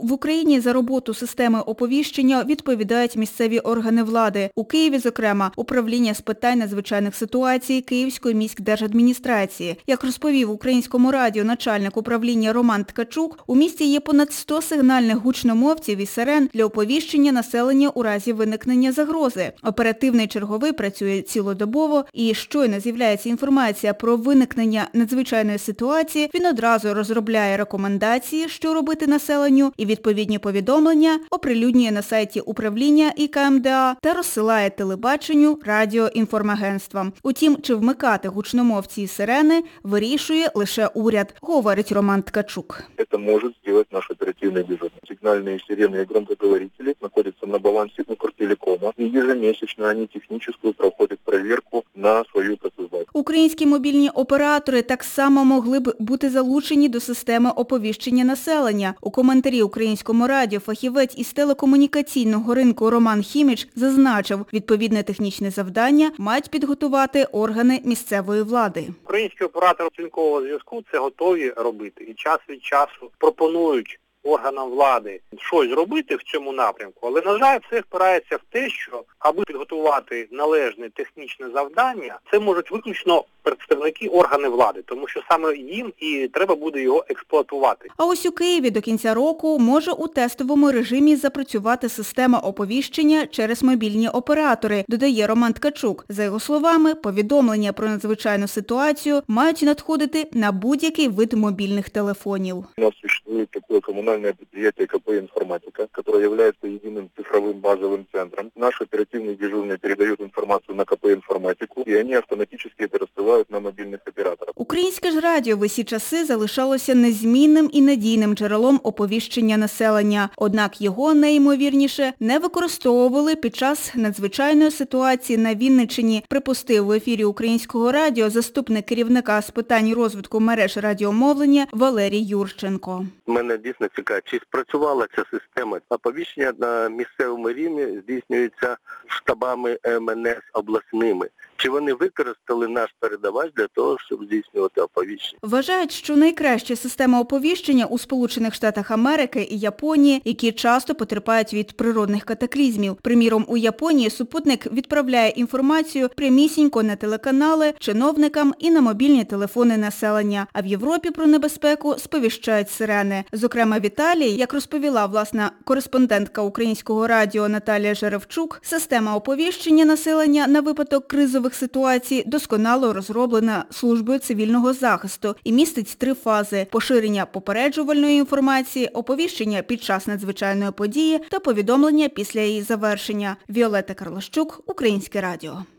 В Україні за роботу системи оповіщення відповідають місцеві органи влади. У Києві, зокрема, управління з питань надзвичайних ситуацій Київської міськдержадміністрації. Як розповів Українському радіо начальник управління Роман Ткачук, у місті є понад 100 сигнальних гучномовців і сирен для оповіщення населення у разі виникнення загрози. Оперативний черговий працює цілодобово і щойно з'являється інформація про виникнення надзвичайної ситуації, він одразу розробляє рекомендації, що робити населенню, і відповідні повідомлення оприлюднює на сайті управління і КМДА та розсилає телебаченню, радіо, інформагентствам. Утім, чи вмикати гучномовці і сирени, вирішує лише уряд, говорить Роман Ткачук. Это может сделать наш оперативный дежурный. Сигнальные сирены и громкоговорители находятся на балансе Укртелекома, и ежемесячно они техническую проходят проверку на свою працездатність. Українські мобільні оператори так само могли б бути залучені до системи оповіщення населення. У коментарі Українському радіо фахівець із телекомунікаційного ринку Роман Хіміч зазначив, відповідне технічне завдання мають підготувати органи місцевої влади. Українські оператори стрілкового зв'язку це готові робити і час від часу пропонують органам влади щось зробити в цьому напрямку, але, на жаль, все впирається в те, що аби підготувати належне технічне завдання, це можуть виключно представники органів влади, тому що саме їм і треба буде його експлуатувати. А ось у Києві до кінця року може у тестовому режимі запрацювати система оповіщення через мобільні оператори, додає Роман Ткачук. За його словами, повідомлення про надзвичайну ситуацію мають надходити на будь-який вид мобільних телефонів. У нас существует такое коммунальное предприятие КП «Информатика», которое является единым цифровым базовым центром. Наш оперативный дежурный передает информацию на КП «Информатику», и они автоматически это рассылают на мобильных операторов. Українське ж радіо в усі часи залишалося незмінним і надійним джерелом оповіщення населення. Однак його, найімовірніше, не використовували під час надзвичайної ситуації на Вінниччині, припустив в ефірі Українського радіо заступник керівника з питань розвитку мереж радіомовлення Валерій Юрченко. Мене дійсно цікавить, чи спрацювала ця система. Оповіщення на місцевому рівні здійснюється штабами МНС обласними. Чи вони використали наш передавач для того, щоб здійснювати оповіщення? Вважають, що найкраща система оповіщення у Сполучених Штатах Америки і Японії, які часто потерпають від природних катаклізмів. Приміром, у Японії супутник відправляє інформацію прямісінько на телеканали, чиновникам і на мобільні телефони населення. А в Європі про небезпеку сповіщають сирени. Зокрема, в Італії, як розповіла власна кореспондентка Українського радіо Наталія Жеревчук, система оповіщення населення на випадок кризових ситуацій досконало розроблена службою цивільного захисту і містить 3 фази – поширення попереджувальної інформації, оповіщення під час надзвичайної події та повідомлення після її завершення. Віолетта Карлощук, Українське радіо.